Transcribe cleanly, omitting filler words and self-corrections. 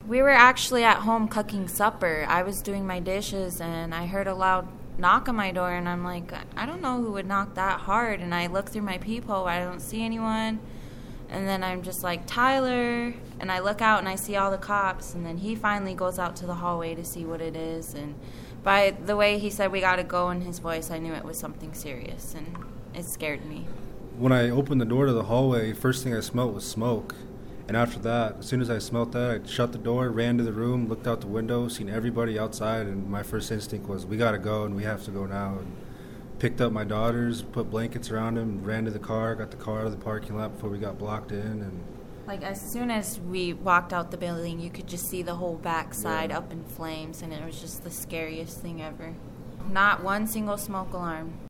We were actually at home cooking supper. I was doing my dishes, and I heard a loud knock on my door, and I'm like, I don't know who would knock that hard. And I look through my peephole, I don't see anyone. And then I'm just like, Tyler, and I look out and I see all the cops, and then he finally goes out to the hallway to see what it is. And by the way he said we gotta go in his voice, I knew it was something serious, and it scared me. When I opened the door to the hallway, first thing I smelled was smoke. And after that, as soon as I smelled that, I shut the door, ran to the room, looked out the window, seen everybody outside, and my first instinct was, we gotta go, and we have to go now. And picked up my daughters, put blankets around them, ran to the car, got the car out of the parking lot before we got blocked in. And like, as soon as we walked out the building, you could just see the whole backside up in flames, and it was just the scariest thing ever. Not one single smoke alarm.